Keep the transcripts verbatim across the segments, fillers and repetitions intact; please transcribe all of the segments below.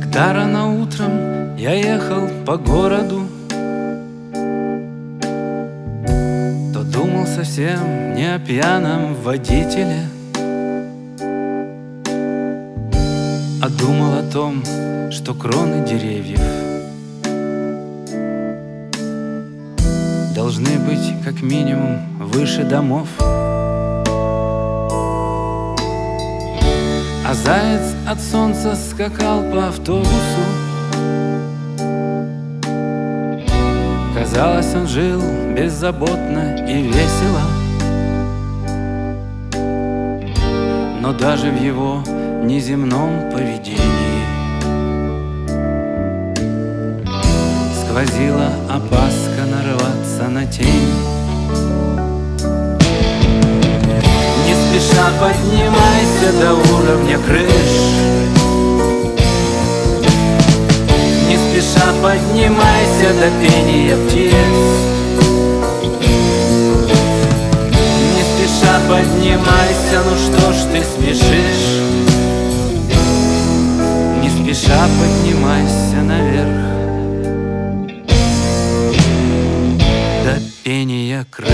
Когда рано утром я ехал по городу, то думал совсем не о пьяном водителе, а думал о том, что кроны деревьев должны быть как минимум выше домов. А заяц от солнца скакал по автобусу. Казалось, он жил беззаботно и весело, но даже в его неземном поведении сквозила опаска нарваться на тень. Не спеша поднимайся до уровня крыш, не спеша поднимайся до пения птиц, не спеша поднимайся, ну что ж ты спешишь? Не спеша поднимайся наверх до пения крыш.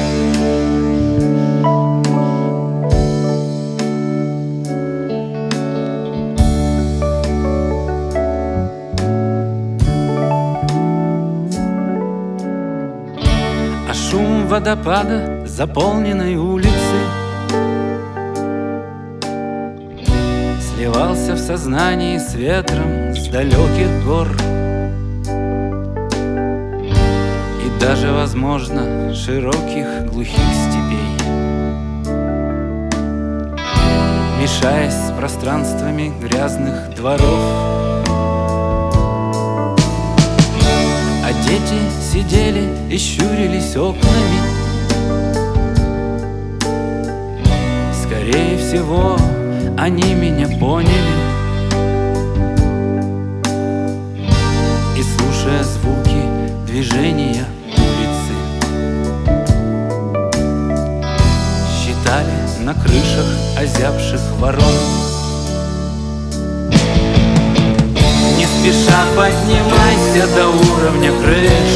А шум водопада заполненной улицы сливался в сознании с ветром с далеких гор и даже, возможно, широких глухих степей, мешаясь с пространствами грязных дворов. А дети сидели и щурились окнами. Скорее всего, они меня поняли, и, слушая звуки движения улицы, считали на крышах озябших ворон. Не спеша поднимайся до уровня крыш,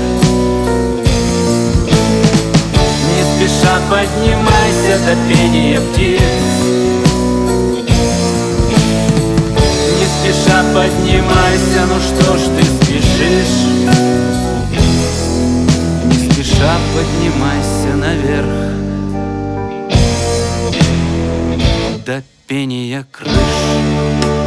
не спеша поднимайся до пения птиц, не спеша поднимайся, ну что ж ты спешишь? Не спеша поднимайся наверх до пения крыш.